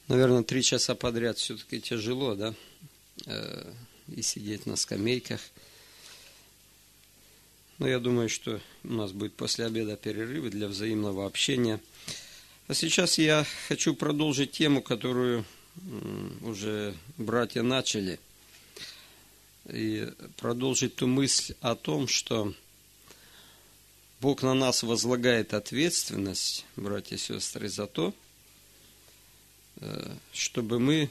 Наверное, 3 часа подряд все-таки тяжело, да? И сидеть на скамейках. Но я думаю, что у нас будет после обеда перерывы для взаимного общения. А сейчас я хочу продолжить тему, которую уже братья начали. И продолжить ту мысль о том, что Бог на нас возлагает ответственность, братья и сестры, за то, чтобы мы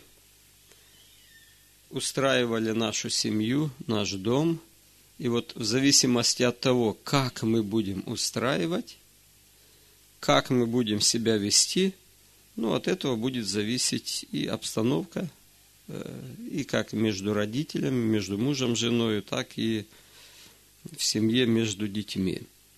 устраивали нашу семью, наш дом. И вот в зависимости от того, как мы будем устраивать, как мы будем себя вести, от этого будет зависеть и обстановка, и как между родителями, между мужем, женой, так и в семье между детьми.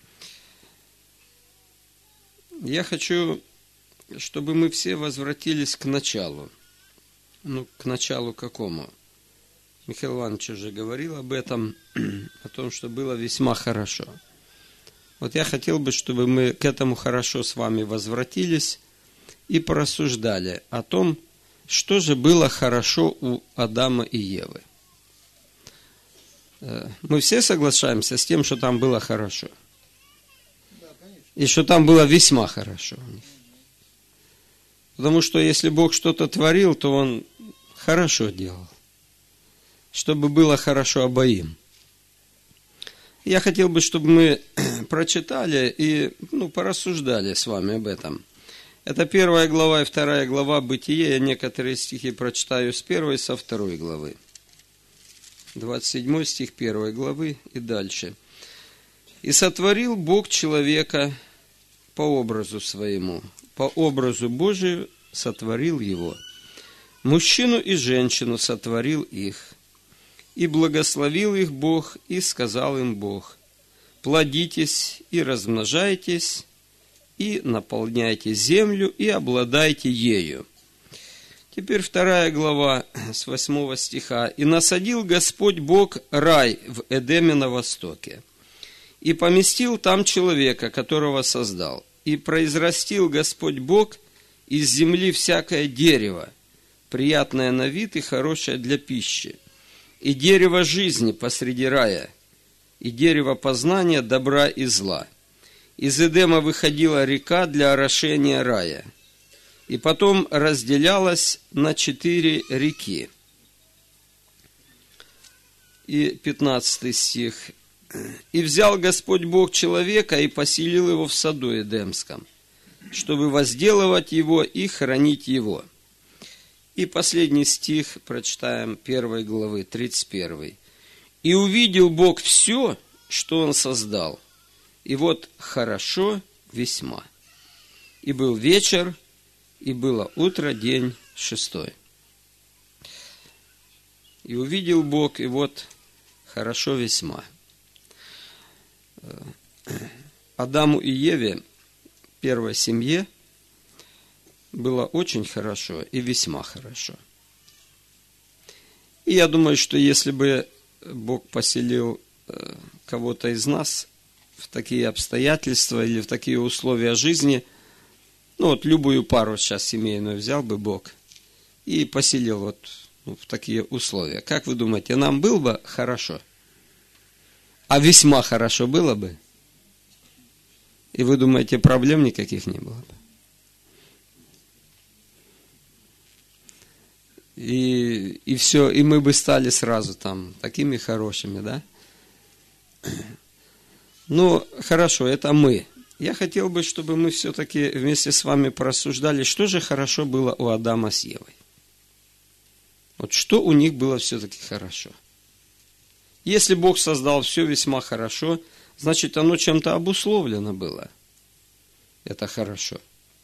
Я хочу, чтобы мы все возвратились к началу. К началу какому? Михаил Иванович уже говорил об этом, о том, что было весьма хорошо. Вот я хотел бы, чтобы мы к этому хорошо с вами возвратились и порассуждали о том, что же было хорошо у Адама и Евы. Мы все соглашаемся с тем, что там было хорошо. И что там было весьма хорошо у них. Потому что если Бог что-то творил, то Он хорошо делал. Чтобы было хорошо обоим. Я хотел бы, чтобы мы прочитали и порассуждали с вами об этом. Это 1 глава и 2 глава Бытие. Я некоторые стихи прочитаю с 1 и со 2 главы. 27 стих 1 главы и дальше. «И сотворил Бог человека по образу своему, по образу Божию сотворил его. Мужчину и женщину сотворил их. И благословил их Бог, и сказал им Бог: плодитесь и размножайтесь, и наполняйте землю, и обладайте ею». Теперь 2 глава с 8 стиха. «И насадил Господь Бог рай в Эдеме на востоке, и поместил там человека, которого создал. И произрастил Господь Бог из земли всякое дерево, приятное на вид и хорошее для пищи, и дерево жизни посреди рая, и дерево познания добра и зла. Из Эдема выходила река для орошения рая, и потом разделялась на 4 реки». И 15 стих. «И взял Господь Бог человека и поселил его в саду Эдемском, чтобы возделывать его и хранить его». И последний стих прочитаем 1 главы, 31. «И увидел Бог все, что Он создал, и вот хорошо весьма. И был вечер, и было утро, день 6. И увидел Бог, и вот хорошо весьма». Адаму и Еве, первой семье, было очень хорошо и весьма хорошо. И я думаю, что если бы Бог поселил кого-то из нас в такие обстоятельства или в такие условия жизни, любую пару сейчас семейную взял бы Бог и поселил в такие условия. Как вы думаете, нам было бы хорошо? А весьма хорошо было бы? И вы думаете, проблем никаких не было бы? И все, и мы бы стали сразу там такими хорошими, да? Хорошо, это мы. Я хотел бы, чтобы мы все-таки вместе с вами порассуждали, что же хорошо было у Адама с Евой. Вот что у них было все-таки хорошо. Если Бог создал все весьма хорошо, значит, оно чем-то обусловлено было. Это хорошо.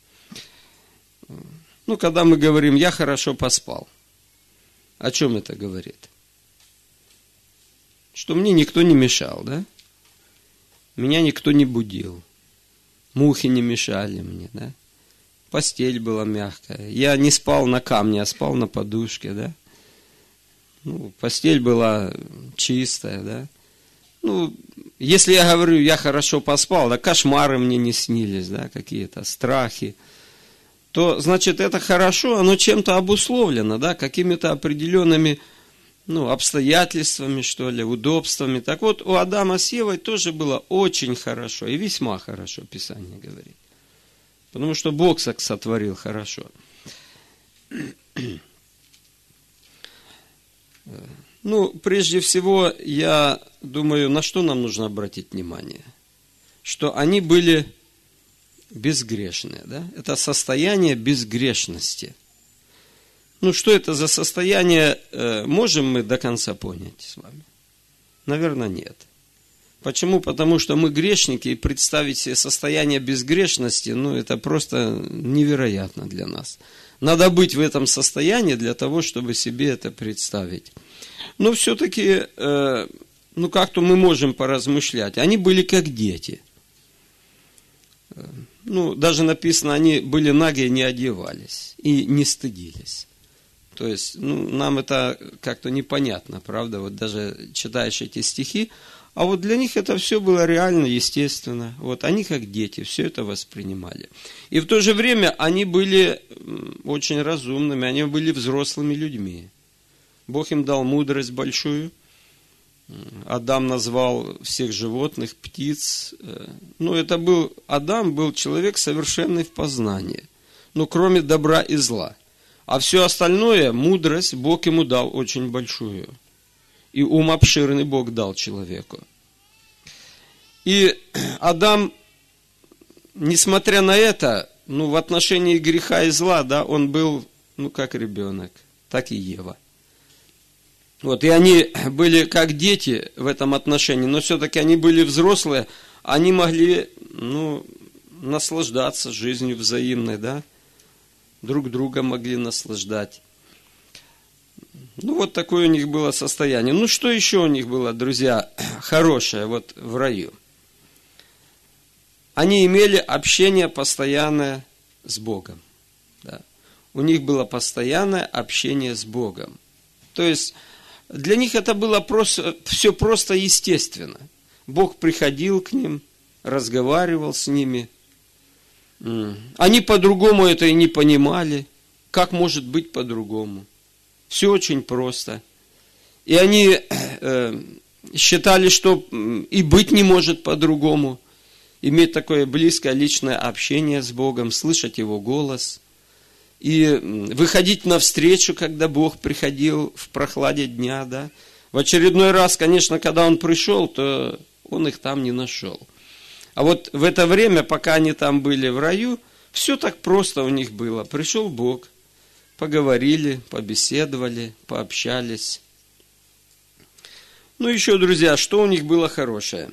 Когда мы говорим «я хорошо поспал», о чем это говорит? Что мне никто не мешал, да? Меня никто не будил. Мухи не мешали мне, да? Постель была мягкая. Я не спал на камне, а спал на подушке, да? Постель была чистая, да? Если я говорю, я хорошо поспал, да, кошмары мне не снились, да, какие-то страхи. то, значит, это хорошо, оно чем-то обусловлено, да, какими-то определенными, обстоятельствами, что ли, удобствами. Так вот, у Адама с Евой тоже было очень хорошо, и весьма хорошо, Писание говорит. Потому что Бог сотворил хорошо. Прежде всего, я думаю, на что нам нужно обратить внимание? Что они были безгрешные, да? Это состояние безгрешности. Что это за состояние, можем мы до конца понять с вами? Наверное, нет. Почему? Потому что мы грешники, и представить себе состояние безгрешности, это просто невероятно для нас. Надо быть в этом состоянии для того, чтобы себе это представить. Но все-таки, как-то мы можем поразмышлять. Они были как дети. Даже написано, они были наги и не одевались, и не стыдились. То есть, нам это как-то непонятно, правда, вот даже читаешь эти стихи, а вот для них это все было реально, естественно. Вот они как дети все это воспринимали. И в то же время они были очень разумными, они были взрослыми людьми. Бог им дал мудрость большую. Адам назвал всех животных, птиц. Адам был человек совершенный в познании, кроме добра и зла. А все остальное, мудрость, Бог ему дал очень большую. И ум обширный Бог дал человеку. И Адам, несмотря на это, в отношении греха и зла, да, он был, как ребенок, так и Ева. И они были как дети в этом отношении, но все-таки они были взрослые, они могли, наслаждаться жизнью взаимной, да, друг друга могли наслаждать. Такое у них было состояние. Что еще у них было, друзья, хорошее в раю? Они имели общение постоянное с Богом. Да. У них было постоянное общение с Богом. То есть, для них это было все просто естественно. Бог приходил к ним, разговаривал с ними. Они по-другому это и не понимали. Как может быть по-другому? Все очень просто. И они считали, что и быть не может по-другому. Иметь такое близкое личное общение с Богом, слышать Его голос. И выходить навстречу, когда Бог приходил в прохладе дня. Да? В очередной раз, конечно, когда Он пришел, то Он их там не нашел. А вот в это время, пока они там были в раю, все так просто у них было. Пришел Бог, поговорили, побеседовали, пообщались. Еще, друзья, что у них было хорошее?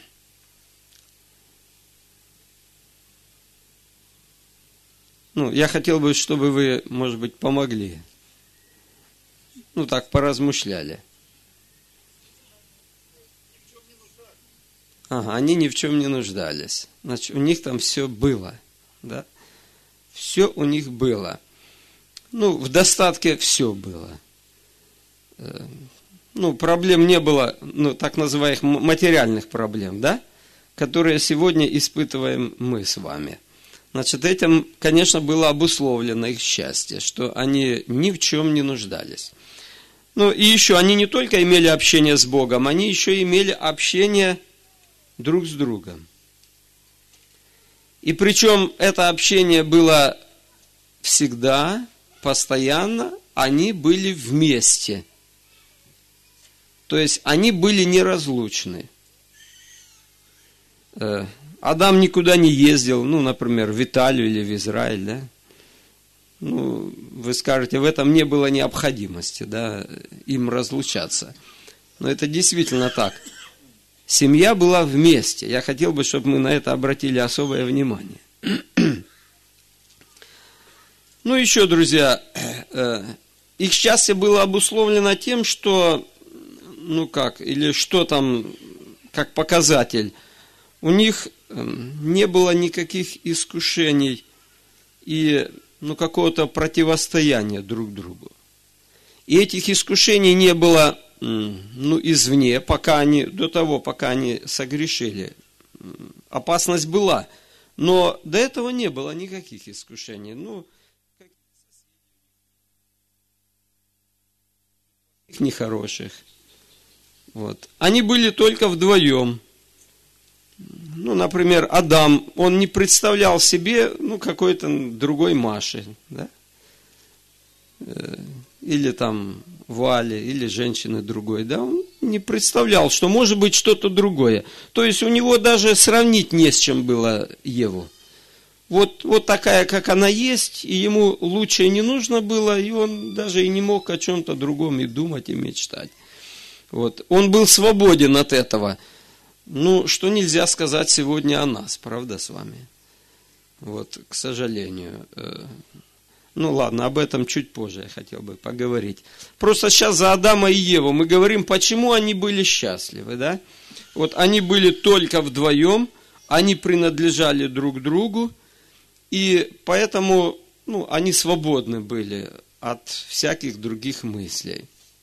Я хотел бы, чтобы вы, может быть, помогли. Так поразмышляли. Они ни в чем не нуждались. Значит, у них там все было. Да? Все у них было. В достатке все было. Проблем не было, так называемых материальных проблем, да? Которые сегодня испытываем мы с вами. Значит, этим, конечно, было обусловлено их счастье, что они ни в чем не нуждались. И еще, они не только имели общение с Богом, они еще имели общение друг с другом. И причем это общение было всегда, постоянно, они были вместе. То есть, они были неразлучны. Адам никуда не ездил, например, в Италию или в Израиль, да? Вы скажете, в этом не было необходимости, да, им разлучаться. Но это действительно так. Семья была вместе. Я хотел бы, чтобы мы на это обратили особое внимание. Еще, друзья, их счастье было обусловлено тем, что, или что там, как показатель, у них не было никаких искушений и какого-то противостояния друг другу. И этих искушений не было извне, пока они согрешили. Опасность была, Но до этого не было никаких искушений. Ну, нехороших. Вот. Они были только вдвоем. Ну, например, Адам, он не представлял себе, какой-то другой Маши, да? Или там Вали, или женщины другой, да? Он не представлял, что может быть что-то другое. То есть, у него даже сравнить не с чем было Еву. Вот такая, как она есть, и ему лучше не нужно было, и он даже и не мог о чем-то другом и думать, и мечтать. Вот. Он был свободен от этого. Ну, что нельзя сказать сегодня о нас, правда, с вами? Вот, к сожалению. Ну, ладно, об этом чуть позже я хотел бы поговорить. Просто сейчас за Адама и Еву мы говорим, почему они были счастливы, да? Вот они были только вдвоем, они принадлежали друг другу, и поэтому, они свободны были от всяких других мыслей.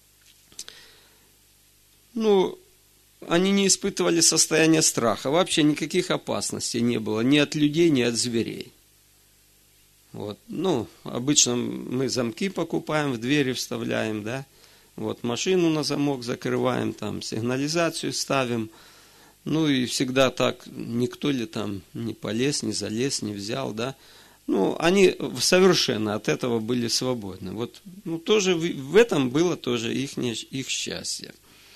Они не испытывали состояние страха. Вообще никаких опасностей не было ни от людей, ни от зверей. Вот. Обычно мы замки покупаем, в двери вставляем, да? Вот, машину на замок закрываем, там, сигнализацию ставим. И всегда так, никто ли там не полез, не залез, не взял, да? Они совершенно от этого были свободны. Вот, тоже в этом было тоже их счастье.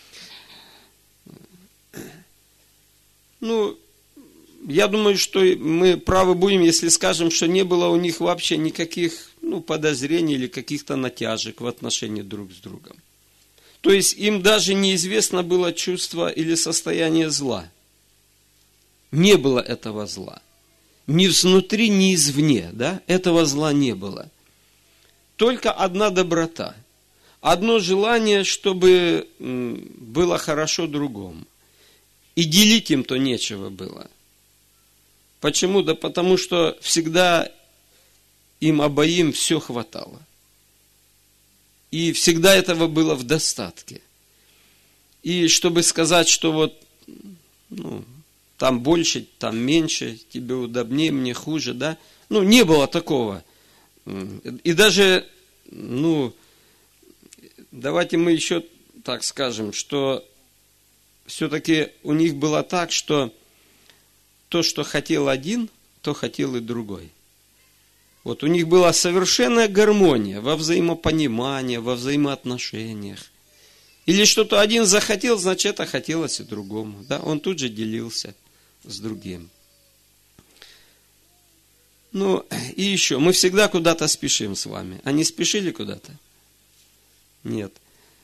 Я думаю, что мы правы будем, если скажем, что не было у них вообще никаких подозрений или каких-то натяжек в отношении друг с другом. То есть им даже неизвестно было чувство или состояние зла. Не было этого зла. Ни внутри, ни извне, да? Этого зла не было. Только одна доброта. Одно желание, чтобы было хорошо другому. И делить им-то нечего было. Почему? Да потому что всегда им обоим все хватало. И всегда этого было в достатке. И чтобы сказать, что там больше, там меньше, тебе удобнее, мне хуже, да? Не было такого. И даже, давайте мы еще так скажем, что все-таки у них было так, что то, что хотел один, то хотел и другой. Вот у них была совершенная гармония во взаимопонимании, во взаимоотношениях. Или что-то один захотел, значит, это хотелось и другому. Да? Он тут же делился с другим. И еще, мы всегда куда-то спешим с вами. Они спешили куда-то? Нет.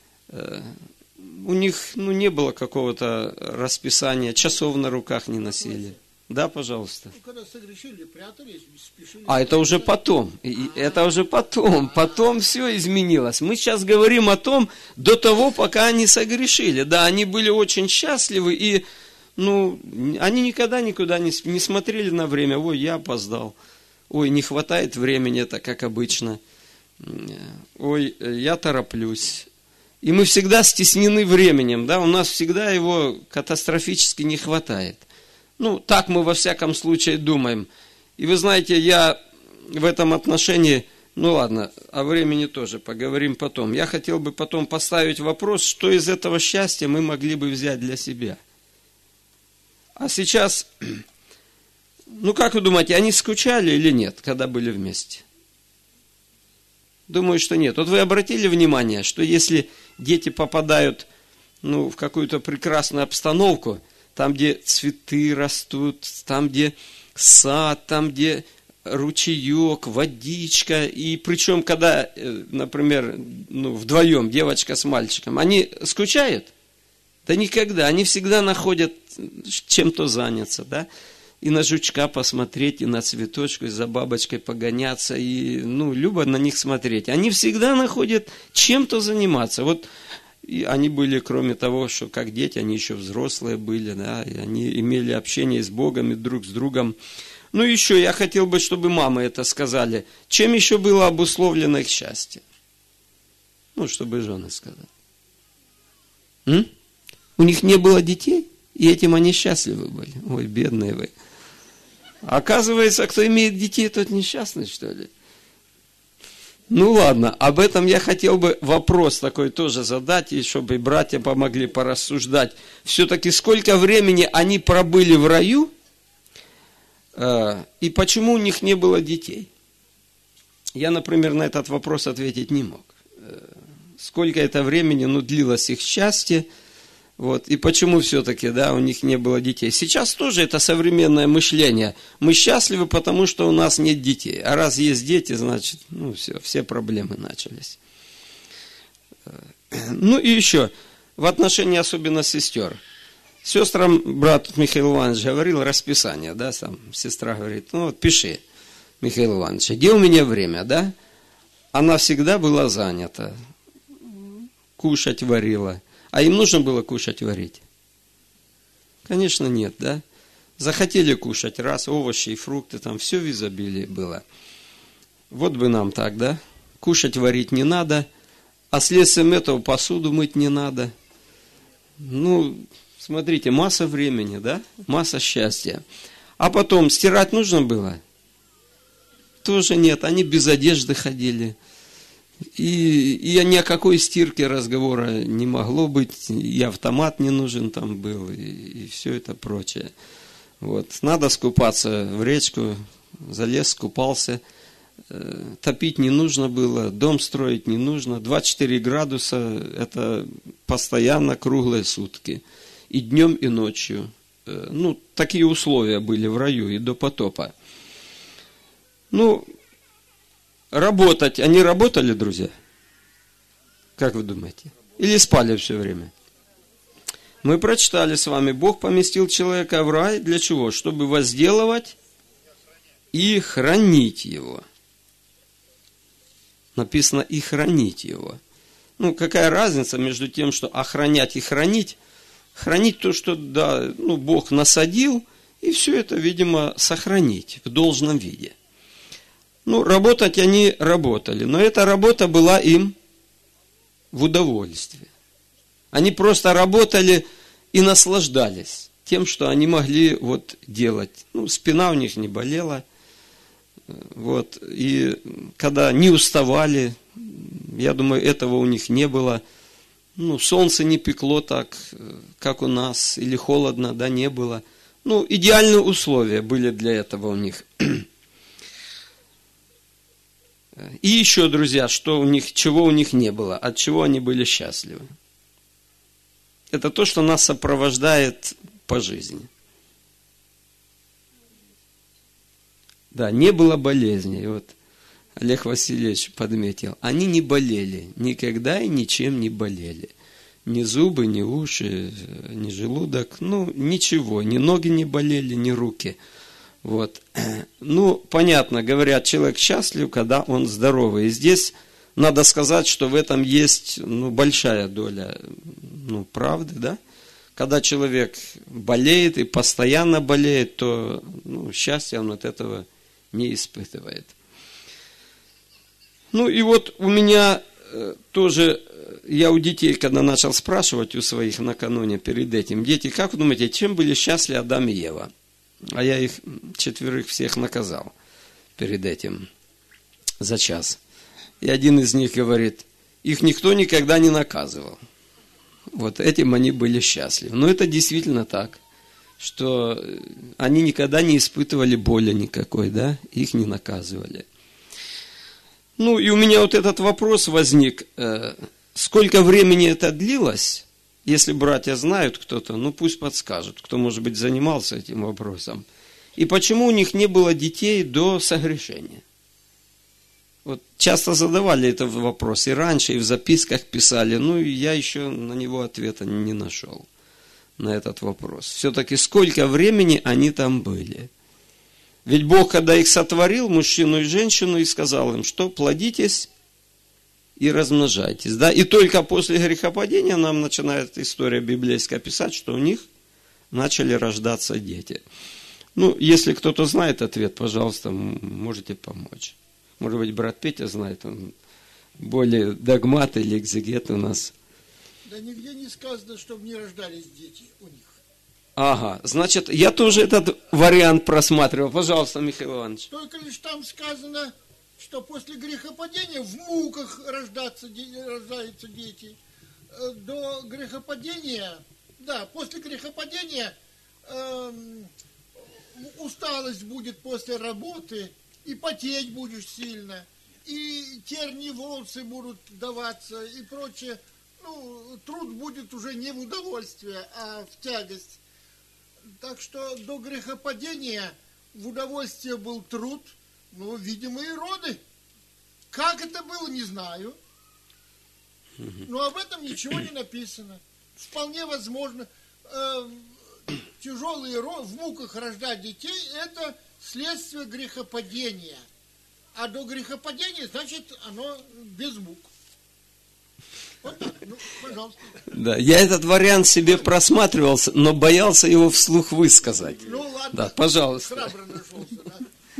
У них, не было какого-то расписания, часов на руках не носили. Да, пожалуйста. Когда согрешили, прятались, спешили. Это уже потом. Это уже потом. Потом все изменилось. Мы сейчас говорим о том, до того, пока они согрешили. Да, они были очень счастливы, и они никогда никуда не смотрели на время. Ой, я опоздал. Ой, не хватает времени, это как обычно. Ой, я тороплюсь. И мы всегда стеснены временем, да, у нас всегда его катастрофически не хватает. Так мы во всяком случае думаем. И вы знаете, я в этом отношении, ладно, о времени тоже поговорим потом. Я хотел бы потом поставить вопрос, что из этого счастья мы могли бы взять для себя. А сейчас, как вы думаете, они скучали или нет, когда были вместе? Думаю, что нет. Вот вы обратили внимание, что если дети попадают в какую-то прекрасную обстановку, там, где цветы растут, там, где сад, там, где ручеек, водичка, и причем, когда, например, вдвоем, девочка с мальчиком, они скучают? Да никогда, они всегда находят чем-то заняться, да? И на жучка посмотреть, и на цветочку, и за бабочкой погоняться, и, любо на них смотреть. Они всегда находят чем-то заниматься. Вот и они были, кроме того, что как дети, они еще взрослые были, да, и они имели общение с Богом и друг с другом. Еще я хотел бы, чтобы мамы это сказали. Чем еще было обусловлено их счастье? Чтобы жены сказали. У них не было детей, и этим они счастливы были. Ой, бедные вы. Оказывается, кто имеет детей, тот несчастный, что ли? Ну ладно, об этом я хотел бы вопрос такой тоже задать, и чтобы братья помогли порассуждать. Все-таки сколько времени они пробыли в раю, и почему у них не было детей? Я, например, на этот вопрос ответить не мог. Сколько это времени, длилось их счастье, вот, и почему все-таки, у них не было детей. Сейчас тоже это современное мышление. Мы счастливы, потому что у нас нет детей. А раз есть дети, значит, все проблемы начались. И еще, в отношении особенно сестер. Сестрам брат Михаил Иванович говорил расписание, сам сестра говорит, пиши, Михаил Иванович, где у меня время, Она всегда была занята, кушать варила. А им нужно было кушать, варить? Конечно, нет, Захотели кушать, раз, овощи и фрукты, там все в изобилии было. Вот бы нам так, Кушать, варить не надо, а следствием этого посуду мыть не надо. Смотрите, масса времени, Масса счастья. А потом, стирать нужно было? Тоже нет, они без одежды ходили. И ни о какой стирке разговора не могло быть, и автомат не нужен там был, и все это прочее. Вот. Надо скупаться в речку, залез, скупался, топить не нужно было, дом строить не нужно, 24 градуса – это постоянно круглые сутки, и днем, и ночью. Такие условия были в раю и до потопа. Работать. Они работали, друзья? Как вы думаете? Или спали все время? Мы прочитали с вами, Бог поместил человека в рай для чего? Чтобы возделывать и хранить его. Написано и хранить его. Какая разница между тем, что охранять и хранить? Хранить то, что Бог насадил, и все это, видимо, сохранить в должном виде. Работать они работали, но эта работа была им в удовольствие. Они просто работали и наслаждались тем, что они могли делать. Спина у них не болела, и когда не уставали, я думаю, этого у них не было. Солнце не пекло так, как у нас, или холодно, не было. Идеальные условия были для этого у них. И еще, друзья, чего у них не было, от чего они были счастливы. Это то, что нас сопровождает по жизни. Не было болезней. Олег Васильевич подметил. Они не болели, никогда и ничем не болели. Ни зубы, ни уши, ни желудок, ничего. Ни ноги не болели, ни руки. Понятно, говорят, человек счастлив, когда он здоровый. И здесь надо сказать, что в этом есть, большая доля, правды, Когда человек болеет и постоянно болеет, то, счастья он от этого не испытывает. У меня тоже, я у детей, когда начал спрашивать у своих накануне перед этим, дети, как вы думаете, чем были счастливы Адам и Ева? А я их 4 всех наказал перед этим за час. И один из них говорит, их никто никогда не наказывал. Этим они были счастливы. Но это действительно так, что они никогда не испытывали боли никакой, их не наказывали. И у меня этот вопрос возник, сколько времени это длилось? Если братья знают кто-то, пусть подскажут, кто, может быть, занимался этим вопросом. И почему у них не было детей до согрешения? Часто задавали этот вопрос, и раньше, и в записках писали, и я еще на него ответа не нашел, на этот вопрос. Все-таки сколько времени они там были? Ведь Бог, когда их сотворил, мужчину и женщину, и сказал им, что плодитесь и размножайтесь. И только после грехопадения нам начинает история библейская писать, что у них начали рождаться дети. Если кто-то знает ответ, пожалуйста, можете помочь. Может быть, брат Петя знает, он более догмат или экзегет у нас. Да нигде не сказано, чтобы не рождались дети у них. Ага, значит, я тоже этот вариант просматривал. Пожалуйста, Михаил Иванович. Только лишь там сказано, что после грехопадения в муках рождаются дети. До грехопадения, да, после грехопадения усталость будет после работы, и потеть будешь сильно, и терни волосы будут даваться, и прочее. Ну, труд будет уже не в удовольствие, а в тягость. Так что до грехопадения в удовольствие был труд, но, видимо, и роды. Как это было, не знаю. Но об этом ничего не написано. Вполне возможно, тяжелые в муках рождать детей – это следствие грехопадения. А до грехопадения, значит, оно без мук. Вот так, ну, пожалуйста. Да, я этот вариант себе просматривал, но боялся его вслух высказать. Ну, ладно. Да, пожалуйста. Храбро нашелся, да?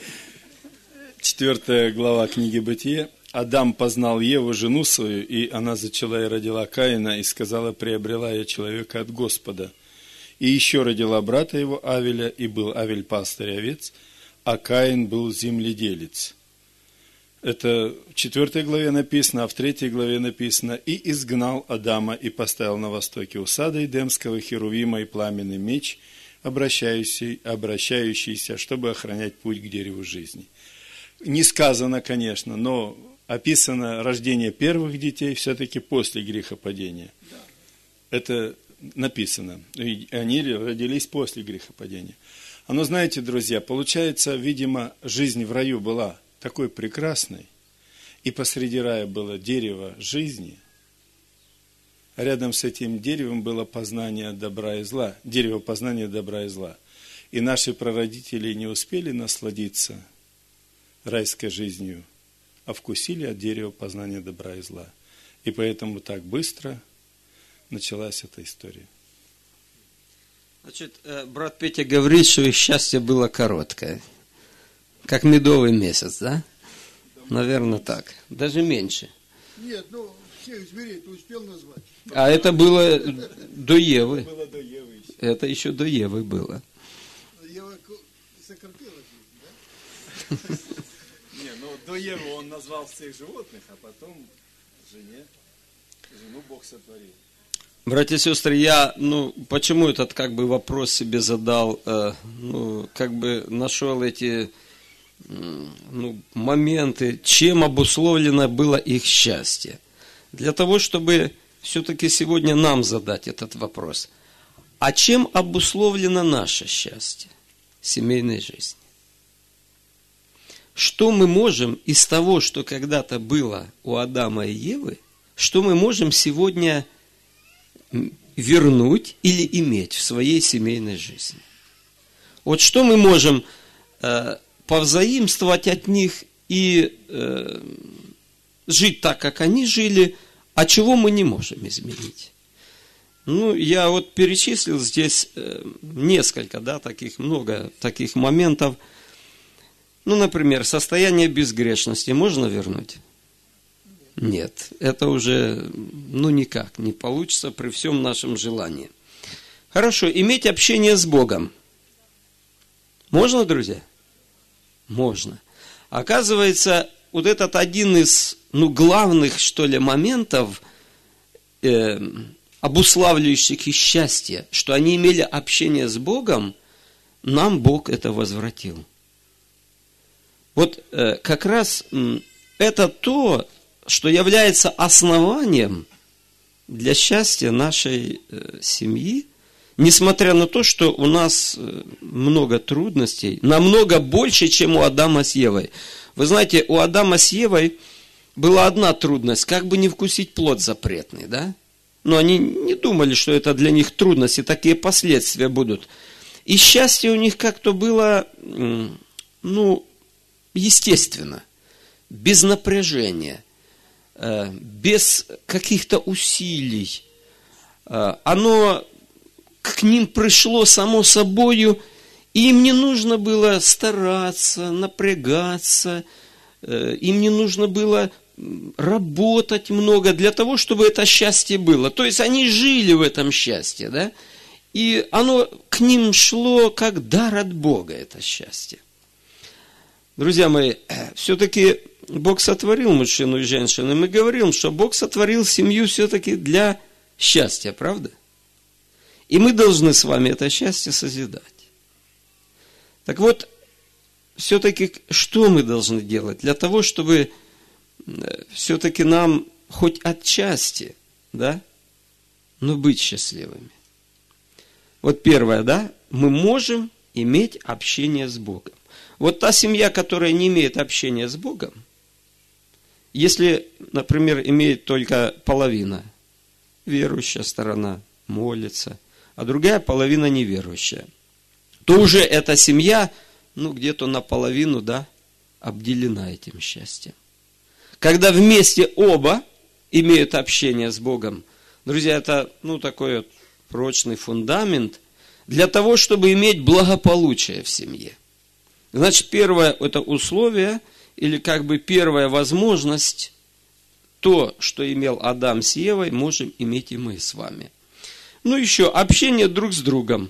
4 глава книги Бытия. Адам познал Еву, жену свою, и она зачала и родила Каина, и сказала: приобрела я человека от Господа. И еще родила брата его Авеля, и был Авель пастырь овец, а Каин был земледелец. Это в 4 главе написано, а в 3 главе написано: и изгнал Адама, и поставил на востоке у сада Эдемского херувима и пламенный меч, обращающийся, чтобы охранять путь к дереву жизни. Не сказано, конечно, но описано рождение первых детей все-таки после грехопадения. Да. Это написано. И они родились после грехопадения. Но знаете, друзья, получается, видимо, жизнь в раю была такой прекрасной, и посреди рая было дерево жизни, а рядом с этим деревом было познание добра и зла, дерево познания добра и зла. И наши прародители не успели насладиться райской жизнью, а вкусили от дерева познания добра и зла. И поэтому так быстро началась эта история. Значит, брат Петя говорит, что их счастье было короткое. Как медовый месяц, да? Наверное, так. Даже меньше. Нет, ну, всех зверей ты успел назвать. А это было до Евы. Было до Евы еще. Это еще до Евы было. Ева сократила жизнь, да? Не, ну до Евы он назвал всех животных, а потом жену Бог сотворил. Братья и сестры, я, почему этот вопрос себе задал, нашел эти, моменты, чем обусловлено было их счастье. Для того, чтобы все-таки сегодня нам задать этот вопрос. А чем обусловлено наше счастье семейной жизни? Что мы можем из того, что когда-то было у Адама и Евы, что мы можем сегодня вернуть или иметь в своей семейной жизни? Вот что мы можем повзаимствовать от них и жить так, как они жили, а чего мы не можем изменить? Я вот перечислил здесь несколько, много таких моментов. Например, состояние безгрешности можно вернуть? Нет, это уже, никак не получится при всем нашем желании. Хорошо, иметь общение с Богом. Можно, друзья? Можно. Оказывается, вот этот один из, главных, моментов, обуславливающих их счастье, что они имели общение с Богом, нам Бог это возвратил. Вот как раз это то, что является основанием для счастья нашей семьи, несмотря на то, что у нас много трудностей, намного больше, чем у Адама с Евой. Вы знаете, у Адама с Евой была одна трудность, как бы не вкусить плод запретный, да? Но они не думали, что это для них трудности, такие последствия будут. И счастье у них как-то было, естественно, без напряжения, без каких-то усилий. Оно к ним пришло само собою, и им не нужно было стараться, напрягаться, им не нужно было работать много для того, чтобы это счастье было. То есть они жили в этом счастье, да? И оно к ним шло как дар от Бога, это счастье. Друзья мои, все-таки Бог сотворил мужчину и женщину. И мы говорим, что Бог сотворил семью все-таки для счастья, правда? И мы должны с вами это счастье созидать. Так вот, все-таки что мы должны делать для того, чтобы все-таки нам хоть отчасти, да, но быть счастливыми? Вот первое, да, мы можем иметь общение с Богом. Вот та семья, которая не имеет общения с Богом, если, например, имеет только половина, верующая сторона, молится, а другая половина неверующая, то уже эта семья, где-то наполовину, да, обделена этим счастьем. Когда вместе оба имеют общение с Богом, друзья, это, такой вот прочный фундамент для того, чтобы иметь благополучие в семье. Значит, первое это условие, или первая возможность, то, что имел Адам с Евой, можем иметь и мы с вами. Еще общение друг с другом.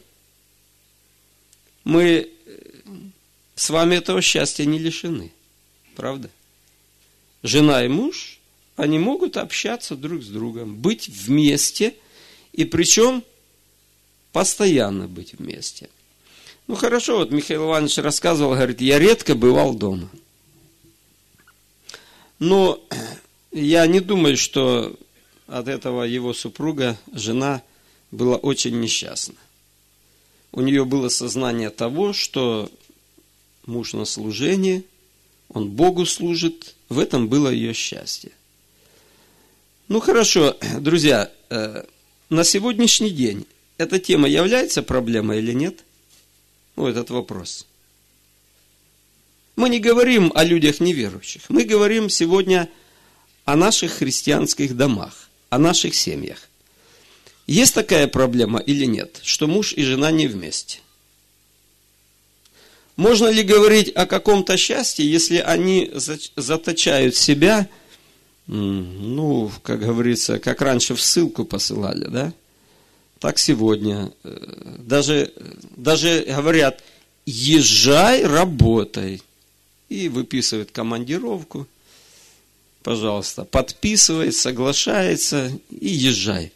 Мы с вами этого счастья не лишены, правда? Жена и муж, они могут общаться друг с другом, быть вместе, и причем постоянно быть вместе. Хорошо, вот Михаил Иванович рассказывал, говорит, я редко бывал дома. Но я не думаю, что от этого его супруга, жена, была очень несчастна. У нее было сознание того, что муж на служении, он Богу служит, в этом было ее счастье. Хорошо, друзья, на сегодняшний день эта тема является проблемой или нет? Этот вопрос. Мы не говорим о людях неверующих. Мы говорим сегодня о наших христианских домах, о наших семьях. Есть такая проблема или нет, что муж и жена не вместе? Можно ли говорить о каком-то счастье, если они заточают себя, как говорится, как раньше в ссылку посылали, да? Так сегодня. Даже говорят, езжай, работай. И выписывают командировку. Пожалуйста, подписывает, соглашается и езжай.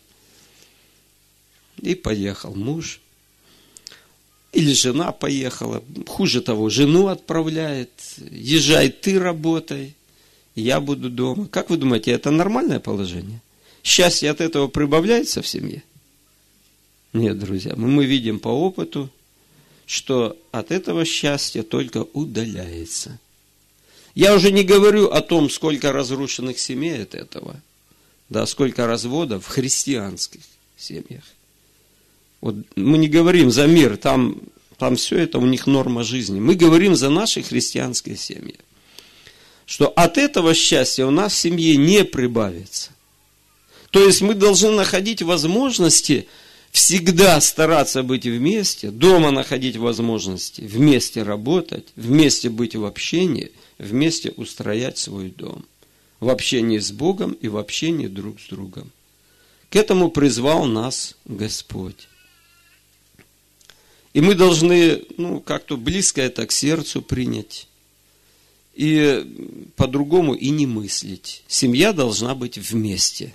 И поехал муж. Или жена поехала. Хуже того, жену отправляет. Езжай, ты работай. Я буду дома. Как вы думаете, это нормальное положение? Счастье от этого прибавляется в семье? Нет, друзья, мы видим по опыту, что от этого счастья только удаляется. Я уже не говорю о том, сколько разрушенных семей от этого, да, сколько разводов в христианских семьях. Вот мы не говорим за мир, там все это у них норма жизни. Мы говорим за наши христианские семьи. Что от этого счастья у нас в семье не прибавится. То есть мы должны находить возможности всегда стараться быть вместе, дома находить возможности, вместе работать, вместе быть в общении, вместе устроять свой дом. В общении с Богом и в общении друг с другом. К этому призвал нас Господь. И мы должны, как-то близко это к сердцу принять. И по-другому и не мыслить. Семья должна быть вместе.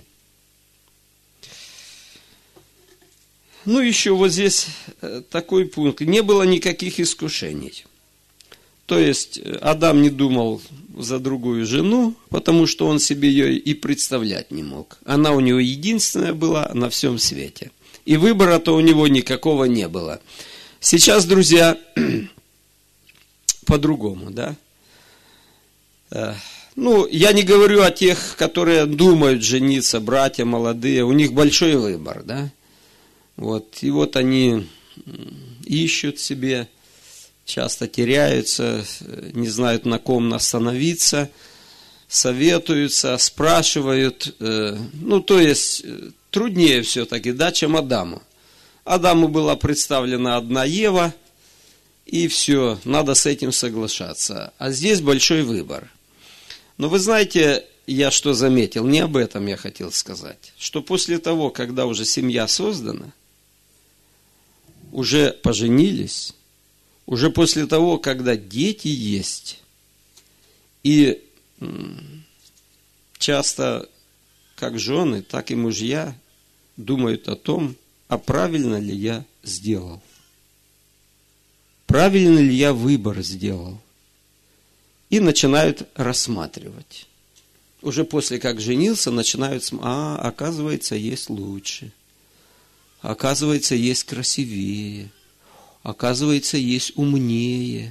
Еще вот здесь такой пункт. Не было никаких искушений. То есть, Адам не думал за другую жену, потому что он себе ее и представлять не мог. Она у него единственная была на всем свете. И выбора-то у него никакого не было. Сейчас, друзья, по-другому, да? Я не говорю о тех, которые думают жениться, братья молодые. У них большой выбор, да? И вот они ищут себе, часто теряются, не знают, на ком остановиться, советуются, спрашивают. То есть, труднее все-таки, да, чем Адаму. Адаму была представлена одна Ева, и все, надо с этим соглашаться. А здесь большой выбор. Но вы знаете, я что заметил, не об этом я хотел сказать, что после того, когда уже семья создана, уже поженились, уже после того, когда дети есть, и часто как жены, так и мужья думают о том, а правильно ли я сделал. Правильно ли я выбор сделал. И начинают рассматривать. Уже после как женился, начинают оказывается, есть лучше. Оказывается, есть красивее. Оказывается, есть умнее.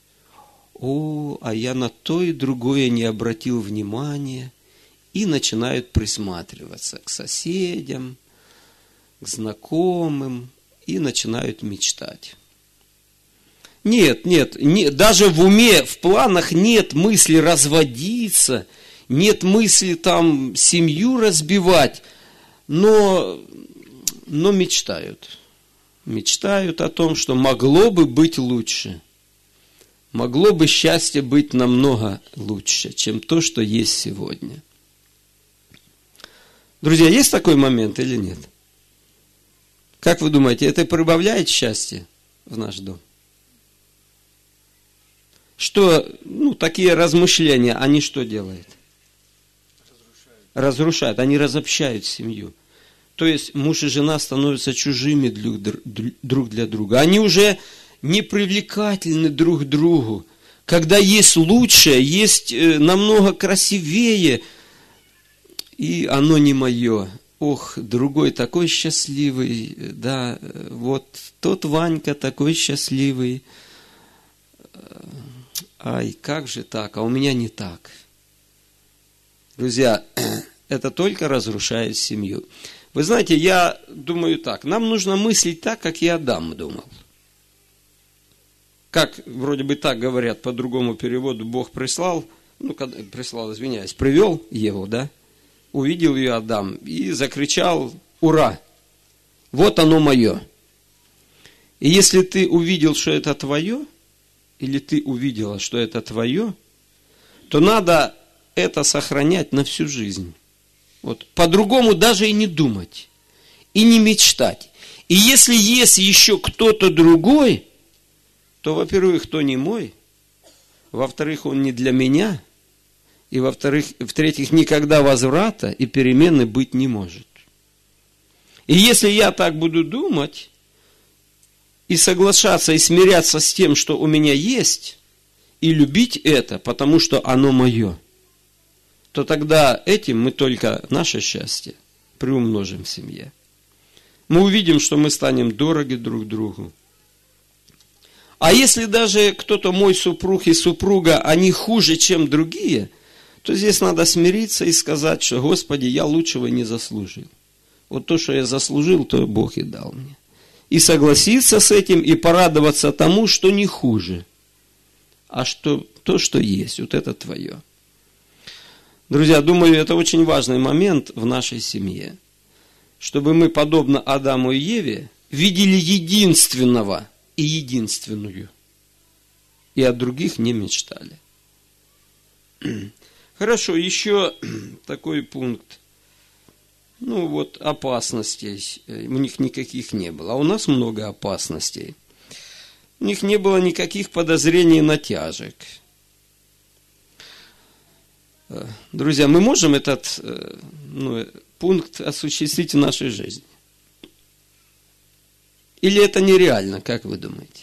А я на то и другое не обратил внимания. И начинают присматриваться к соседям, к знакомым, и начинают мечтать. Нет, даже в уме, в планах нет мысли разводиться, нет мысли там семью разбивать, но мечтают. Мечтают о том, что могло бы быть лучше. Могло бы счастье быть намного лучше, чем то, что есть сегодня. Друзья, есть такой момент или нет? Как вы думаете, это прибавляет счастье в наш дом? Что, такие размышления, они что делают? Разрушают, они разобщают семью. То есть муж и жена становятся чужими друг для друга. Они уже не привлекательны друг к другу. Когда есть лучшее, есть намного красивее, и оно не мое. Другой такой счастливый, да, вот тот Ванька такой счастливый. Ай, как же так, а у меня не так. Друзья, это только разрушает семью. Вы знаете, я думаю так, нам нужно мыслить так, как и Адам думал. Как вроде бы так говорят, по другому переводу, Бог привел Еву, да? Увидел ее Адам и закричал: «Ура! Вот оно мое!» И если ты увидел, что это твое, или ты увидела, что это твое, то надо это сохранять на всю жизнь. Вот. По-другому даже и не думать, и не мечтать. И если есть еще кто-то другой, то, во-первых, то не мой, во-вторых, он не для меня, и в-третьих, никогда возврата и перемены быть не может. И если я так буду думать, и соглашаться, и смиряться с тем, что у меня есть, и любить это, потому что оно мое, то тогда этим мы только наше счастье приумножим в семье. Мы увидим, что мы станем дороги друг другу. А если даже кто-то, мой супруг и супруга, они хуже, чем другие, то здесь надо смириться и сказать, что, Господи, я лучшего не заслужил. Вот то, что я заслужил, то Бог и дал мне. И согласиться с этим, и порадоваться тому, что не хуже, а что то, что есть, вот это твое. Друзья, думаю, это очень важный момент в нашей семье, чтобы мы, подобно Адаму и Еве, видели единственного и единственную, и о других не мечтали. Хорошо, еще такой пункт. Опасностей у них никаких не было. А у нас много опасностей. У них не было никаких подозрений, натяжек. Друзья, мы можем этот пункт осуществить в нашей жизни? Или это нереально, как вы думаете?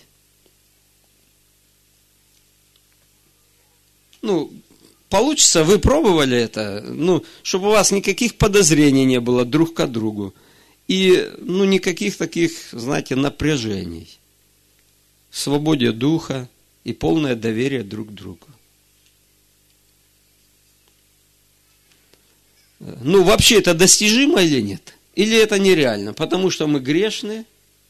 Получится, вы пробовали это, чтобы у вас никаких подозрений не было друг к другу. И, никаких таких, напряжений. Свободе духа и полное доверие друг к другу. Вообще это достижимо или нет? Или это нереально? Потому что мы грешные.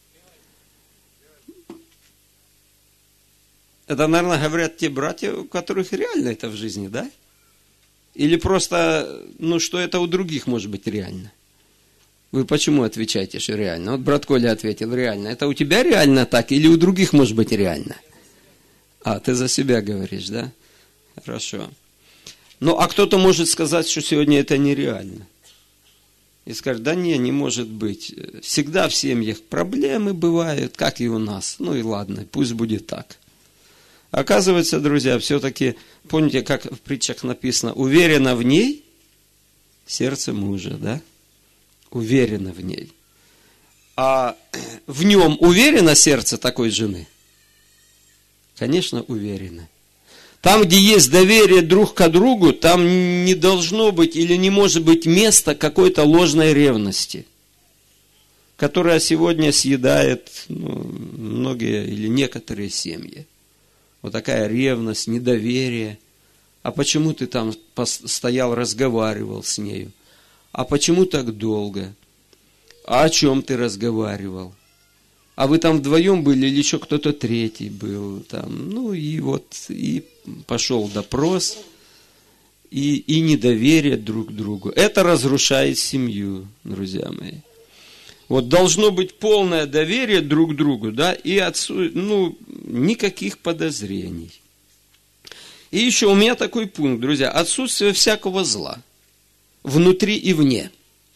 Это, наверное, говорят те братья, у которых реально это в жизни, да? Или просто, что это у других может быть реально? Вы почему отвечаете, что реально? Вот брат Коля ответил, реально. Это у тебя реально так или у других может быть реально? Ты за себя говоришь, да? Хорошо. А кто-то может сказать, что сегодня это нереально. и скажет: да не может быть. Всегда в семьях проблемы бывают, как и у нас. Ну и ладно, пусть будет так. Оказывается, друзья, все-таки, помните, как в притчах написано: уверенно в ней сердце мужа, да? Уверенно в ней. А в нем уверено сердце такой жены? Конечно, уверено. Там, где есть доверие друг к другу, там не должно быть или не может быть места какой-то ложной ревности, которая сегодня съедает многие или некоторые семьи. Вот такая ревность, недоверие. А почему ты там стоял, разговаривал с нею? А почему так долго? А о чем ты разговаривал? А вы там вдвоем были или еще кто-то третий был? Там, и пошел допрос, и недоверие друг к другу. Это разрушает семью, друзья мои. Вот должно быть полное доверие друг к другу, да, и никаких подозрений. И еще у меня такой пункт, друзья: отсутствие всякого зла внутри и вне.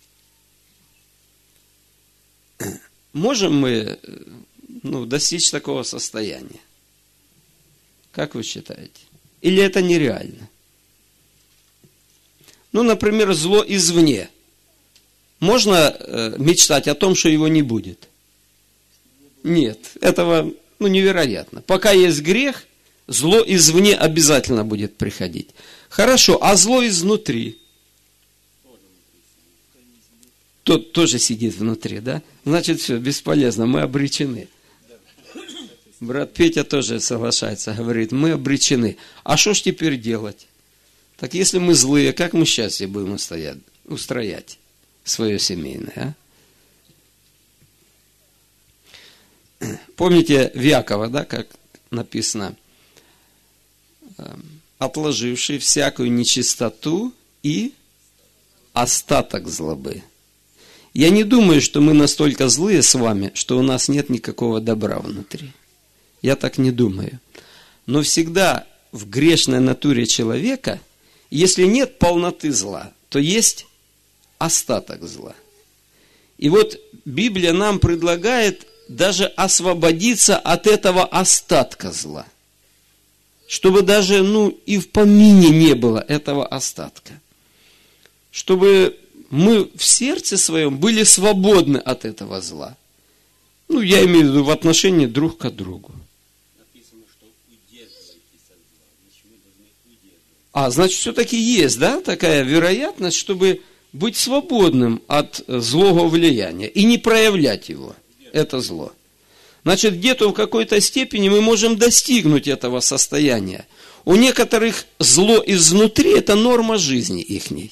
Можем мы достичь такого состояния? Как вы считаете? Или это нереально? Например, зло извне. Можно мечтать о том, что его не будет? Нет, этого невероятно. Пока есть грех, зло извне обязательно будет приходить. Хорошо, а зло изнутри? Тот тоже сидит внутри, да? Значит, все, бесполезно, мы обречены. Брат Петя тоже соглашается, говорит: мы обречены. А что ж теперь делать? Так если мы злые, как мы счастье будем устроять свое семейное, а? Помните в Иакова, да, как написано: отложивший всякую нечистоту и остаток злобы. Я не думаю, что мы настолько злые с вами, что у нас нет никакого добра внутри. Я так не думаю. Но всегда в грешной натуре человека, если нет полноты зла, то есть остаток зла. И вот Библия нам предлагает даже освободиться от этого остатка зла. Чтобы даже, и в помине не было этого остатка. Чтобы мы в сердце своем были свободны от этого зла. Я имею в виду в отношении друг к другу. Написано, что удерживайтесь от зла. Значит, мы должны удерживать. Значит, все-таки есть, да, такая вероятность, чтобы быть свободным от злого влияния и не проявлять его, это зло. Значит, где-то в какой-то степени мы можем достигнуть этого состояния. У некоторых зло изнутри – это норма жизни ихней.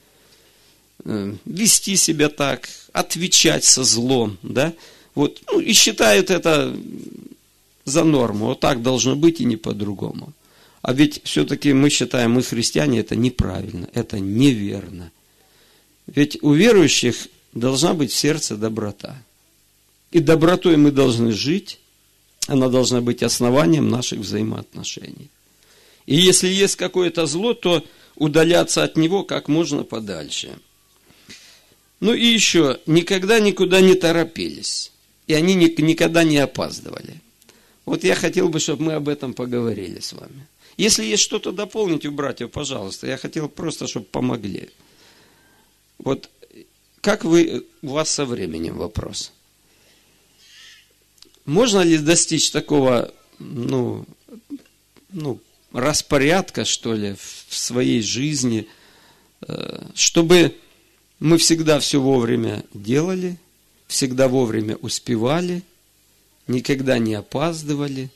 Вести себя так, отвечать со злом, да, и считают это за норму, вот так должно быть и не по-другому. А ведь все-таки мы считаем, мы христиане, это неправильно, это неверно. Ведь у верующих должна быть в сердце доброта. И добротой мы должны жить, она должна быть основанием наших взаимоотношений. И если есть какое-то зло, то удаляться от него как можно подальше. И еще, никогда никуда не торопились. И они никогда не опаздывали. Вот я хотел бы, чтобы мы об этом поговорили с вами. Если есть что-то дополнить у братьев, пожалуйста. Я хотел просто, чтобы помогли. Вот как у вас со временем вопрос? Можно ли достичь такого, распорядка, что ли, в своей жизни, чтобы мы всегда все вовремя делали, всегда вовремя успевали, никогда не опаздывали?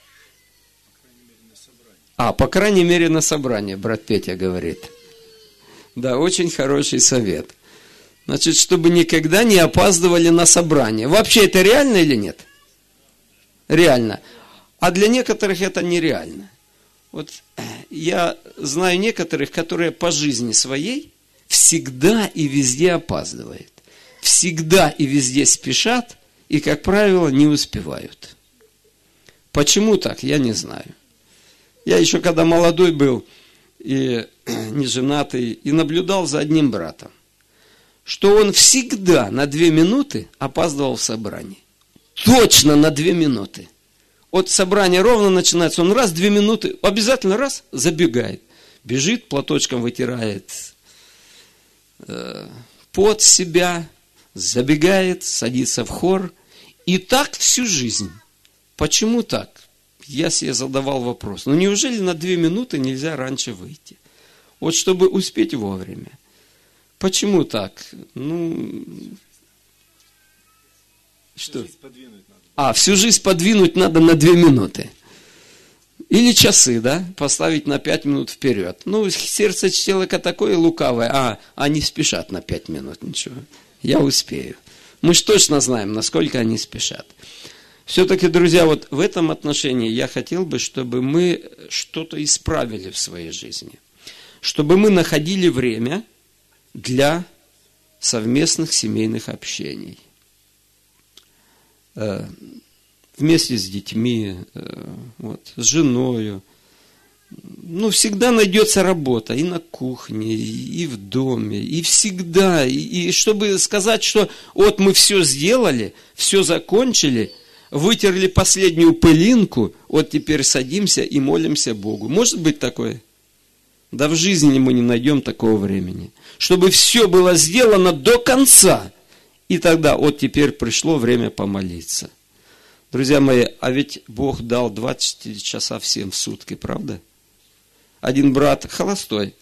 По крайней мере, на собрание, брат Петя говорит. Да, очень хороший совет. Значит, чтобы никогда не опаздывали на собрание. Вообще это реально или нет? Реально. А для некоторых это нереально. Вот я знаю некоторых, которые по жизни своей всегда и везде опаздывают. Всегда и везде спешат, и, как правило, не успевают. Почему так, я не знаю. Я еще когда молодой был, и не женатый, и наблюдал за одним братом. что он всегда на 2 минуты опаздывал в собрание. Точно на 2 минуты. Вот собрание ровно начинается, он раз, 2 минуты, обязательно раз, забегает. Бежит, платочком вытирает пот с себя, забегает, садится в хор. И так всю жизнь. Почему так? Я себе задавал вопрос. Ну неужели на 2 минуты нельзя раньше выйти? Вот чтобы успеть вовремя. Почему так? Ну, что? Всю жизнь подвинуть надо на 2 минуты. Или часы, да? Поставить на 5 минут вперед. Ну, сердце человека такое лукавое. Они спешат на 5 минут. Ничего, я успею. Мы же точно знаем, насколько они спешат. Все-таки, друзья, вот в этом отношении я хотел бы, чтобы мы что-то исправили в своей жизни. Чтобы мы находили время для совместных семейных общений. Вместе с детьми, с женою. Ну, всегда найдется работа и на кухне, и в доме, и всегда. И чтобы сказать, что вот мы все сделали, все закончили, вытерли последнюю пылинку, вот теперь садимся и молимся Богу. Может быть такое? Да в жизни мы не найдем такого времени. Чтобы все было сделано до конца. И тогда вот теперь пришло время помолиться. Друзья мои, а ведь Бог дал 24 часа всем в сутки, правда? Один брат холостой.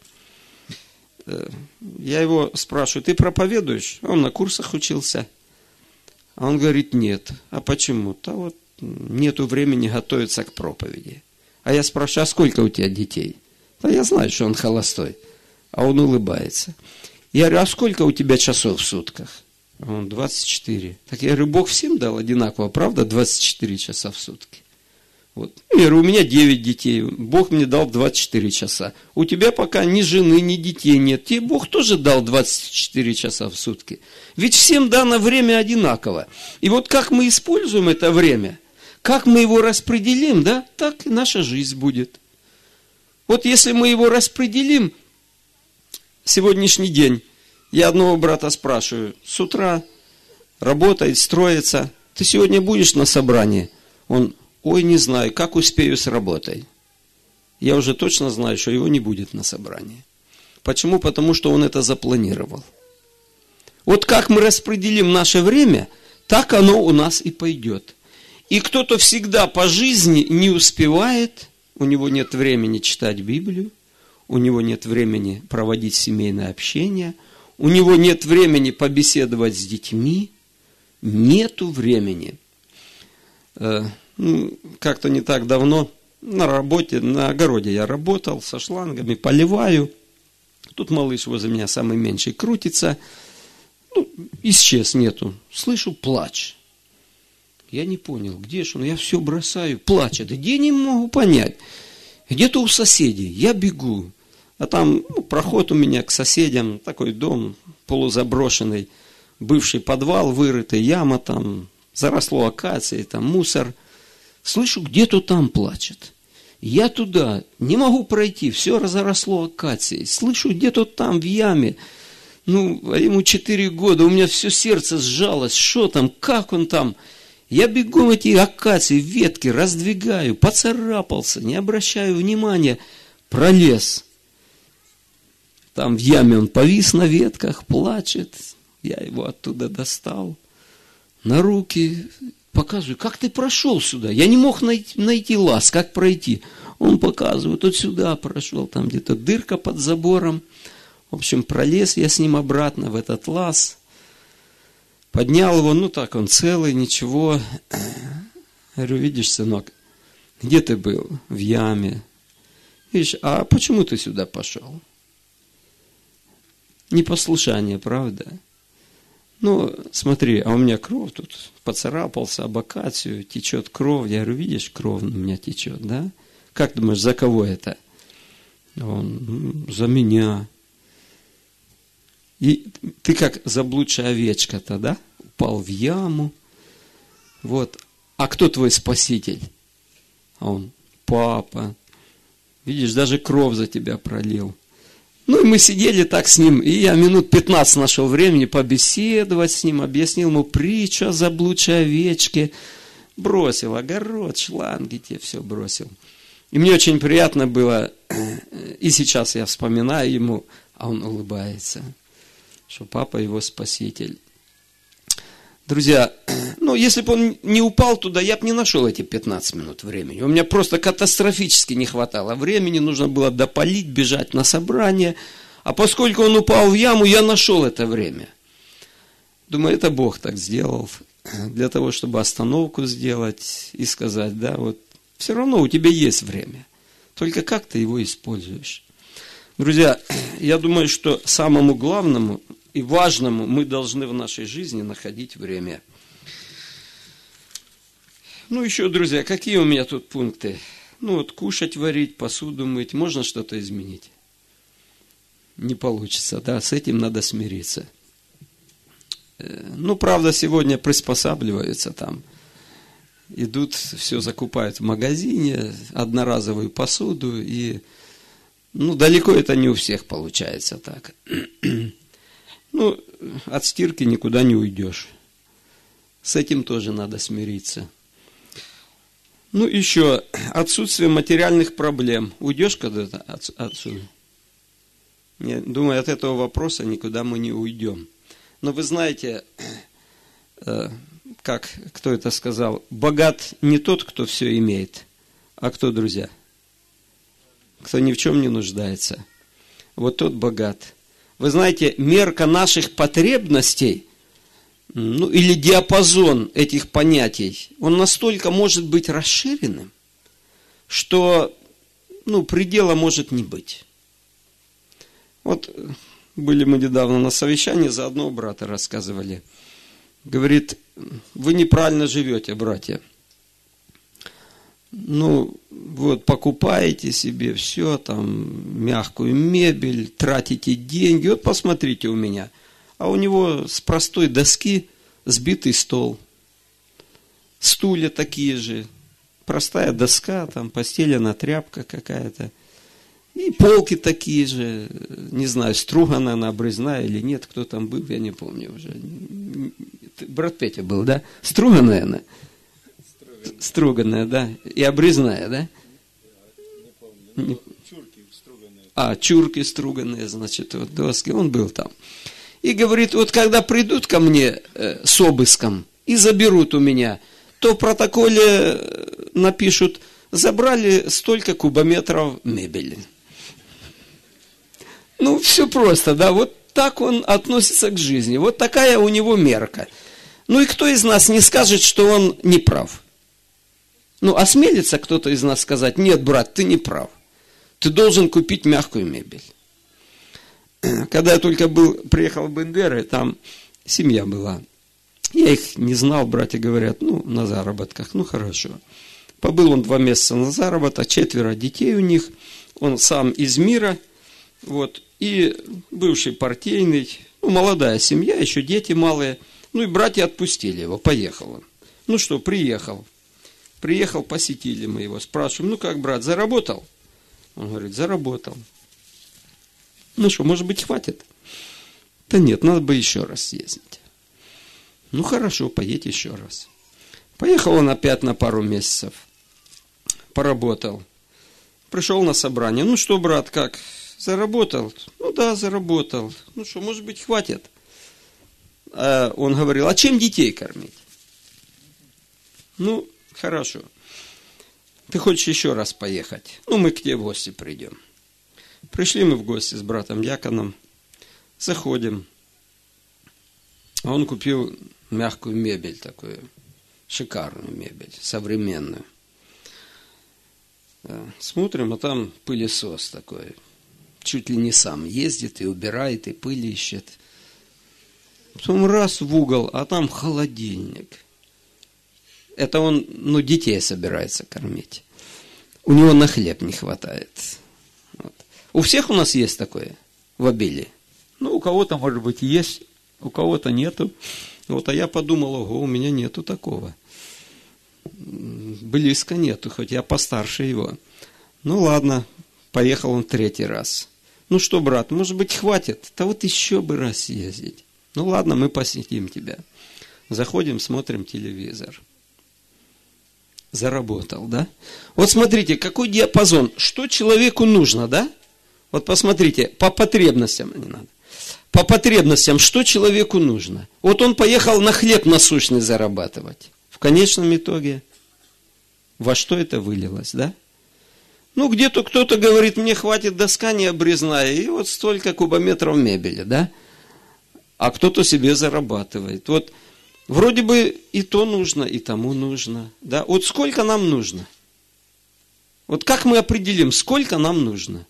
Я его спрашиваю, ты проповедуешь? Он на курсах учился. А он говорит, нет. А почему? Да вот нету времени готовиться к проповеди. А я спрашиваю, а сколько у тебя детей? Да я знаю, что он холостой. А он улыбается. Я говорю, а сколько у тебя часов в сутках? Он 24. Так я говорю, Бог всем дал одинаково, правда, 24 часа в сутки? Вот. Я говорю, у меня 9 детей, Бог мне дал 24 часа. У тебя пока ни жены, ни детей нет. Тебе Бог тоже дал 24 часа в сутки. Ведь всем дано время одинаково. И вот как мы используем это время, как мы его распределим, да, так и наша жизнь будет. Вот если мы его распределим, сегодняшний день, я одного брата спрашиваю, с утра работает, строится, ты сегодня будешь на собрании? Он, ой, не знаю, как успею с работой. Я уже точно знаю, что его не будет на собрании. Почему? Потому что он это запланировал. Вот как мы распределим наше время, так оно у нас и пойдет. И кто-то всегда по жизни не успевает, у него нет времени читать Библию, у него нет времени проводить семейное общение, у него нет времени побеседовать с детьми, нету времени. Как-то не так давно на работе, на огороде я работал, со шлангами поливаю. Тут малыш возле меня самый меньший крутится. Исчез, нету. Слышу плач. Я не понял, где же он? Я все бросаю, плачет. Где не могу понять. Где-то у соседей. Я бегу. А там проход у меня к соседям, такой дом полузаброшенный, бывший подвал вырытый, яма там, заросло акацией, там мусор. Слышу, где-то там плачет. Я туда не могу пройти, все разросло акацией. Слышу, где-то там в яме. Ему 4 года, у меня все сердце сжалось. Что там, как он там? Я бегом эти акации, ветки раздвигаю, поцарапался, не обращаю внимания, пролез. Там в яме он повис на ветках, плачет. Я его оттуда достал. На руки показываю, как ты прошел сюда? Я не мог найти лаз, как пройти. Он показывает, вот сюда прошел, там где-то дырка под забором. В общем, пролез я с ним обратно в этот лаз. Поднял его, так он целый, ничего. Я говорю, видишь, сынок, где ты был? В яме. Видишь, а почему ты сюда пошел? Непослушание, правда? Смотри, а у меня кровь тут поцарапался об акацию, течет кровь. Я говорю, видишь, кровь у меня течет, да? Как думаешь, за кого это? Он, за меня. И ты как заблудшая овечка-то, да? Упал в яму. Вот. А кто твой спаситель? А он, папа. Видишь, даже кровь за тебя пролил. Ну, и мы сидели так с ним, и я минут 15 нашел времени побеседовать с ним, объяснил ему притчу о заблудшей овечке. Бросил огород, шланги те, все бросил. И мне очень приятно было, и сейчас я вспоминаю ему, а он улыбается, что папа его спаситель. Друзья, ну, если бы он не упал туда, я бы не нашел эти 15 минут времени. У меня просто катастрофически не хватало времени, нужно было допалить, бежать на собрание. А поскольку он упал в яму, я нашел это время. Думаю, это Бог так сделал, для того, чтобы остановку сделать и сказать, да, вот, все равно у тебя есть время, только как ты его используешь. Друзья, я думаю, что самому главному и важному мы должны в нашей жизни находить время. Ну, еще, друзья, какие у меня тут пункты? Ну, вот кушать, варить, посуду мыть. Можно что-то изменить? Не получится, да, с этим надо смириться. Ну, правда, сегодня приспосабливаются там. Идут, все закупают в магазине, одноразовую посуду. И, ну, далеко это не у всех получается так. Ну, от стирки никуда не уйдешь. С этим тоже надо смириться. Ну, еще отсутствие материальных проблем. Уйдешь когда-то отсюда? Нет, думаю, от этого вопроса никуда мы не уйдем. Но вы знаете, как кто это сказал, богат не тот, кто все имеет, а кто, друзья? Кто ни в чем не нуждается. Вот тот богат. Вы знаете, мерка наших потребностей, ну, или диапазон этих понятий, он настолько может быть расширенным, что, ну, предела может не быть. Вот были мы недавно на совещании, за одного брата рассказывали. Говорит, вы неправильно живете, братья. Ну, вот покупаете себе все, там, мягкую мебель, тратите деньги. Вот посмотрите у меня. А у него с простой доски сбитый стол. Стулья такие же. Простая доска, там, постелена тряпка какая-то. И полки такие же. Не знаю, струганная она, обрезная или нет. Кто там был, я не помню уже. Брат Петя был, да? Струганная она. Струганная, да? И обрезная, да? Не помню. Чурки струганные. Чурки струганные, значит, вот доски. Он был там. И говорит, вот когда придут ко мне с обыском и заберут у меня, то в протоколе напишут, забрали столько кубометров мебели. Ну, все просто, да? Вот так он относится к жизни. Вот такая у него мерка. Ну и кто из нас не скажет, что он не прав? Ну, осмелится кто-то из нас сказать, нет, брат, ты не прав. Ты должен купить мягкую мебель. Когда я только приехал в Бендеры, там семья была. Я их не знал, братья говорят, ну, на заработках, ну, хорошо. Побыл он 2 месяца на заработках, 4 детей у них. Он сам из мира, вот, и бывший партийный, ну, молодая семья, еще дети малые. Ну, и братья отпустили его, поехал он. Ну что, приехал. Приехал, посетили мы его, спрашиваем, ну как, брат, заработал? Он говорит, заработал. Ну что, может быть, хватит? Да нет, надо бы еще раз съездить. Ну хорошо, поедь еще раз. Поехал он опять на пару месяцев. Поработал. Пришел на собрание. Ну что, брат, как, заработал? Ну да, заработал. Ну что, может быть, хватит? А он говорил, а чем детей кормить? Ну, хорошо. Ты хочешь еще раз поехать? Ну, мы к тебе в гости придем. Пришли мы в гости с братом Дьяконом. Заходим. А он купил мягкую мебель такую. Шикарную мебель, современную. Смотрим, а там пылесос такой. Чуть ли не сам ездит и убирает, и пыль ищет. Потом раз в угол, а там холодильник. Это он, ну, детей собирается кормить. У него на хлеб не хватает. Вот. У всех у нас есть такое в обилии. Ну, у кого-то, может быть, есть, у кого-то нету. Вот, а я подумал, ого, у меня нету такого. Близко нету, хоть я постарше его. Ну, ладно, поехал он 3-й раз. Ну что, брат, может быть, хватит? Да вот еще бы раз съездить. Ну ладно, мы посетим тебя. Заходим, смотрим телевизор. Заработал, да? Вот смотрите, какой диапазон. Что человеку нужно, да? Вот посмотрите, по потребностям, не надо. По потребностям, что человеку нужно? Вот он поехал на хлеб насущный зарабатывать. В конечном итоге, во что это вылилось, да? Ну, где-то кто-то говорит, мне хватит доска необрезная, и вот столько кубометров мебели, да? А кто-то себе зарабатывает. Вот вроде бы и то нужно, и тому нужно, да? Вот сколько нам нужно? Вот как мы определим, сколько нам нужно?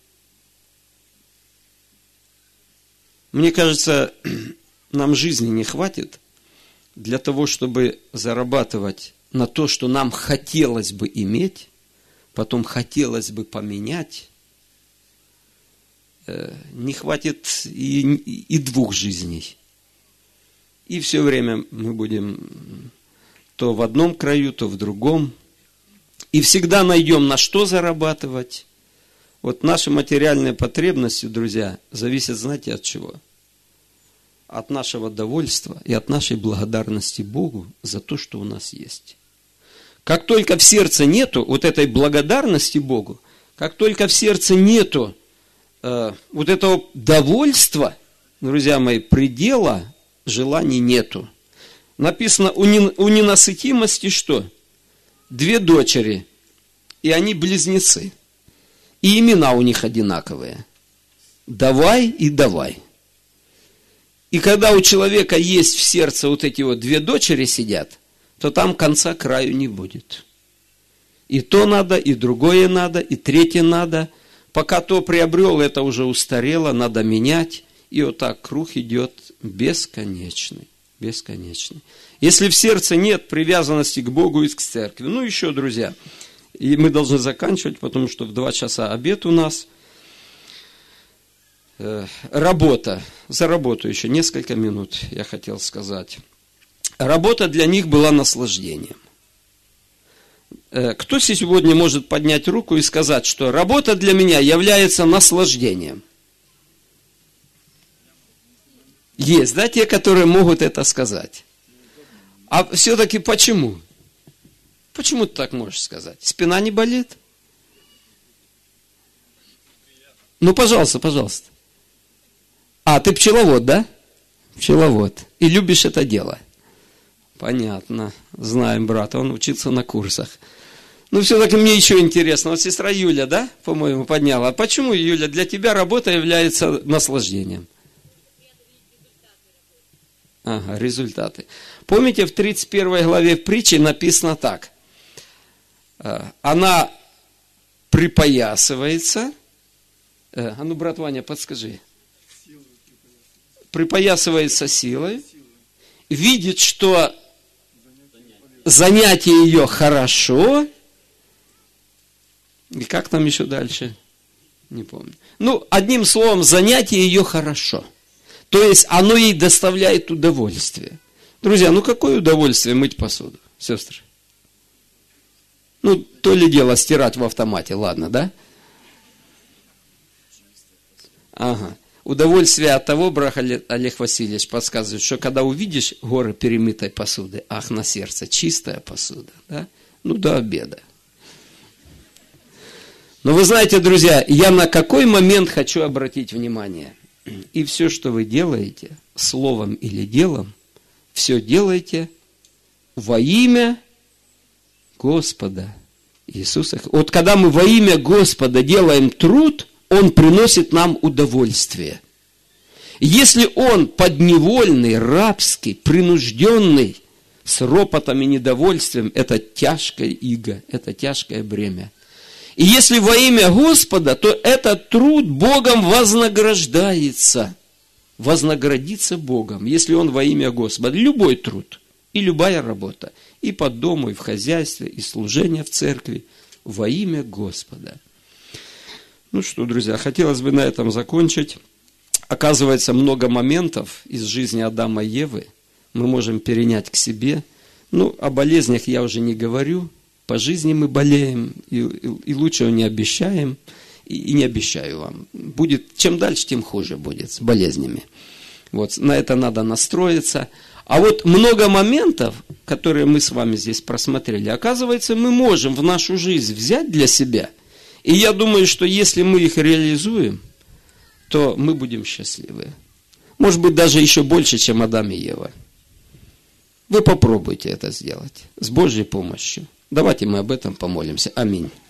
Мне кажется, нам жизни не хватит для того, чтобы зарабатывать на то, что нам хотелось бы иметь, потом хотелось бы поменять. Не хватит и 2 жизней. И все время мы будем то в одном краю, то в другом. И всегда найдем, на что зарабатывать. Вот наши материальные потребности, друзья, зависят, знаете, от чего? От нашего довольства и от нашей благодарности Богу за то, что у нас есть. Как только в сердце нету вот этой благодарности Богу, как только в сердце нету вот этого довольства, друзья мои, предела желаний нету. Написано, у ненасытимости что? 2 дочери, и они близнецы. И имена у них одинаковые. Давай и давай. И когда у человека есть в сердце вот эти вот 2 дочери сидят, то там конца краю не будет. И то надо, и другое надо, и третье надо. Пока то приобрел, это уже устарело, надо менять. И вот так круг идет бесконечный. Бесконечный. Если в сердце нет привязанности к Богу и к церкви. Ну еще, друзья, и мы должны заканчивать, потому что в 2 часа обед у нас. Работа. За работу еще несколько минут, я хотел сказать. Работа для них была наслаждением. Кто сегодня может поднять руку и сказать, что работа для меня является наслаждением? Есть, да, те, которые могут это сказать. А все-таки почему? Почему ты так можешь сказать? Спина не болит? Ну, пожалуйста, пожалуйста. А, ты пчеловод, да? Пчеловод. И любишь это дело. Понятно. Знаем брата, он учится на курсах. Ну, все-таки мне еще интересно. Вот сестра Юля, да, по-моему, подняла. А почему, Юля, для тебя работа является наслаждением? Ага, результаты. Помните, в 31 главе притчи написано так. Она припоясывается. А ну, брат Ваня, подскажи. Припоясывается силой. Видит, что занятие ее хорошо. И как там еще дальше? Не помню. Ну, одним словом, занятие ее хорошо. То есть, оно ей доставляет удовольствие. Друзья, ну какое удовольствие мыть посуду, сестры? Ну, то ли дело стирать в автомате, ладно, да? Ага. Удовольствие от того, брат Олег Васильевич подсказывает, что когда увидишь горы перемытой посуды, ах, на сердце, чистая посуда, да? Ну, до обеда. Но вы знаете, друзья, я на какой момент хочу обратить внимание? И все, что вы делаете, словом или делом, все делайте во имя Господа Иисуса. Вот когда мы во имя Господа делаем труд, Он приносит нам удовольствие. Если он подневольный, рабский, принужденный, с ропотом и недовольствием, это тяжкое иго, это тяжкое бремя. И если во имя Господа, то этот труд Богом вознаграждается. Вознаградится Богом, если он во имя Господа. Любой труд и любая работа, и по дому, и в хозяйстве, и служение в церкви, во имя Господа. Ну что, друзья, хотелось бы на этом закончить. Оказывается, много моментов из жизни Адама и Евы мы можем перенять к себе. Ну, о болезнях я уже не говорю. По жизни мы болеем, и лучшего не обещаем. и не обещаю вам. Будет, чем дальше, тем хуже будет с болезнями. Вот, на это надо настроиться. А вот много моментов, которые мы с вами здесь просмотрели, оказывается, мы можем в нашу жизнь взять для себя. И я думаю, что если мы их реализуем, то мы будем счастливы. Может быть, даже еще больше, чем Адам и Ева. Вы попробуйте это сделать с Божьей помощью. Давайте мы об этом помолимся. Аминь.